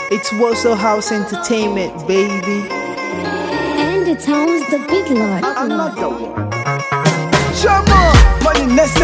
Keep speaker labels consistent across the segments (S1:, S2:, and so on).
S1: It's Warsaw House Entertainment, baby.
S2: And it owns the big lord.
S1: Another one.
S3: Shama, money nesse,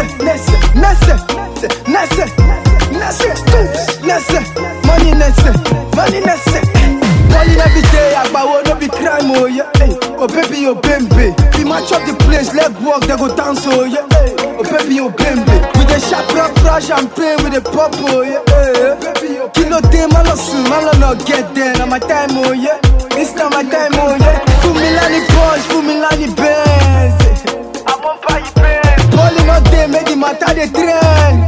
S3: stoops, money nesse. Money every day, I no be crime, oh yeah. Oh baby, oh bembe. We match up the place, leg walk, they go dance, oh yeah. Oh baby, oh bembe. With the sharp rock, champagne with the pop, oh yeah. Kilo day, malo no get there. Now my time, oh yeah. It's not my time, oh yeah. Fumilani Porsche, Fumilani Benz. I won't buy you Benz. Calling out there, make the matter the trend.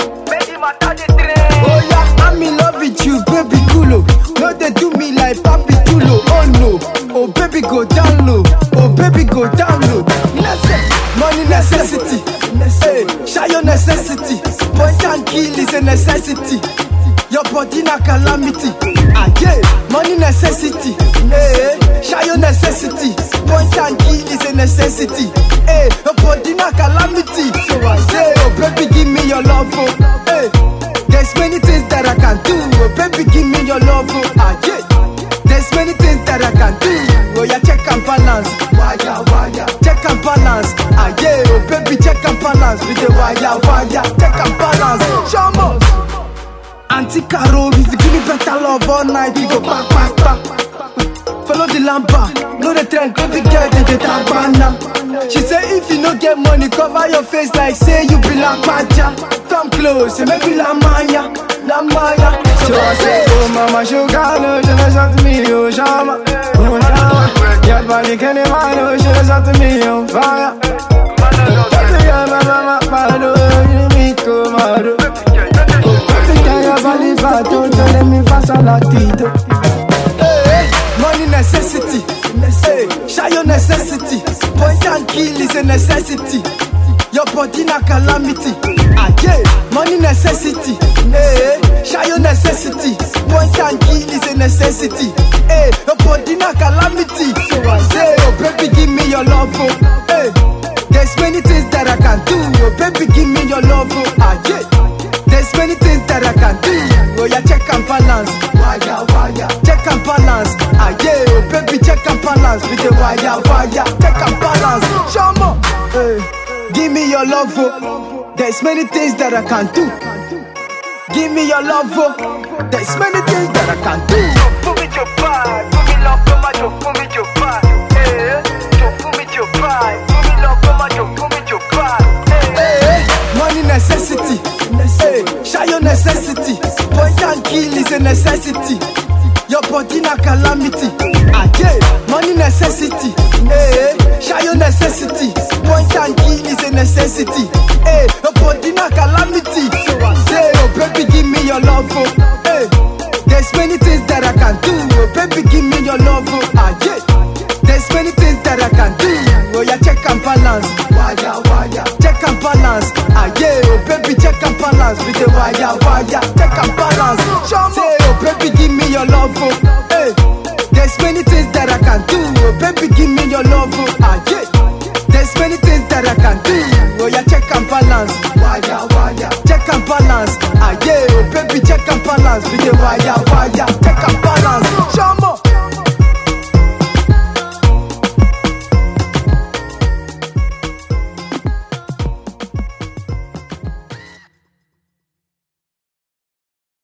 S3: Oh yeah, I'm in love with you, baby culo. No, they do me like Papi Tulo. Oh no, oh baby go down low. Oh baby go down low. Money necessity. Hey, share your necessity. Point and kill is a necessity. Your body na calamity. Ah yeah, money necessity. Hey, share your necessity. Point and kill is a necessity. Hey, your body na calamity. So I say, oh baby give me your love, oh. Hey, there's many things that I can do. Oh baby give me your love, oh. Ah yeah, there's many things that I can do. Oh yeah, check and balance. Wire. Check and balance. Ah yeah, oh baby check and balance. With the wire. Check and balance. Show me. Auntie Caro, if you give me better love all night, we go back. Follow the lampa, know the trend, baby girl, they get a banana. She say if you no get money, cover your face like say you be la pacha. Come close, and maybe la maya. So I say, oh mama, sugar, no, she does not to me, oh shama. Your body can't even know, she does not to me, on fire. Money necessity. Hey, share your necessity. Point and kill is a necessity. Your body na calamity. Ah yeah, money necessity. Hey, share your necessity. Point and kill is a necessity. Hey, your body na calamity. So I say, oh baby give me your love, oh. Hey, there's many things that I can do. Oh baby give me your love, oh. Ah yeah, there's many things that I can do. Oh yeah, check and balance. Wire. Check and balance. Ah yeah, oh baby check and balance. With the wire. Check and balance. Show me. Hey, give me your love, oh. There's many things that I can do. Give me your love, oh. There's many things that I can do.
S4: Put me your vibe, put me love, put me your vibe. Hey, put me your vibe, put me love, put me your vibe.
S3: Hey, money necessity. Hey, share your necessity. Point and kill is a necessity. Your body na calamity. Ah yeah, money necessity. Hey, share your necessity. Point and kill is a necessity. Hey, your body na calamity. So I say, oh baby give me your love, oh. Hey, there's many things that I can do. Oh baby give me your love, oh. Ah yeah, there's many things that I can do. Oh yeah, check and balance. Wire. Check and balance. Ah yeah, oh baby check and balance. With the wire. Check and balance. Say, oh baby give me your love, oh. Hey, there's many things that I can do. Oh baby give me your love, oh. Ah yeah, there's many things that I can do. Oh yeah, check and balance. Wire. Check and balance. Ah yeah, oh baby check and balance. With the wire.